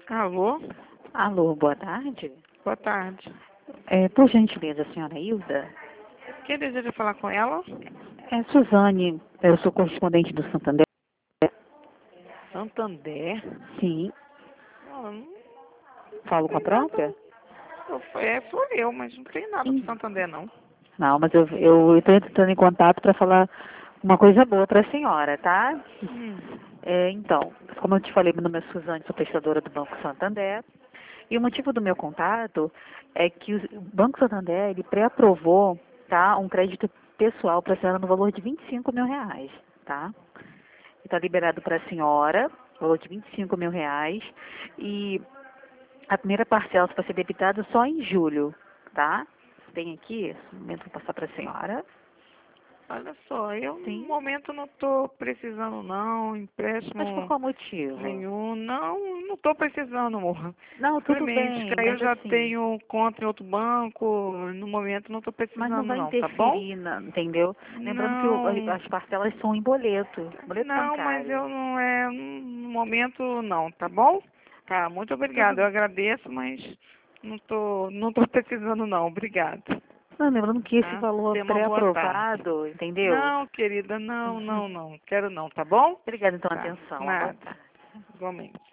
Alô? Alô, boa tarde. Boa tarde. Por gentileza, a senhora Hilda? Quem deseja falar com ela? É Suzane, eu sou correspondente do Santander. Santander? Sim, Ah, não falo com a tem nada. própria? Sou eu, mas não tem nada do Santander, não. Não, mas eu estou entrando em contato para falar uma coisa boa para a senhora, tá? Hum. Então, como eu te falei, meu nome é Suzane, sou prestadora do Banco Santander. E o motivo do meu contato é que o Banco Santander, ele pré-aprovou, tá, um crédito pessoal para a senhora no valor de R$ 25.000, tá? Está liberado para a senhora, valor de R$ 25.000. E a primeira parcela vai ser debitada só em julho, tá? Tem aqui, esse momento vou passar para a senhora. Olha só, eu no Sim. momento não tô precisando não, Mas por empréstimo qual motivo? nenhum. Não tô precisando, amor. Não, tudo Simplesmente, bem, que aí eu mas já assim, tenho conta em outro banco, no momento não tô mas não precisando vai não, tá bom? interferir, entendeu? Lembrando que Não. as parcelas são em boleto Não, mas bancário. eu não no momento não, tá bom? Tá, muito obrigada. Eu Tudo. agradeço, mas não tô precisando não. Obrigada. Não, lembrando que esse Tá? valor Tenha uma boa tarde. pré-aprovado, entendeu? Não, querida, não. Quero não, tá bom? Obrigada então, Tá, atenção. Uma boa nada. tarde. Igualmente.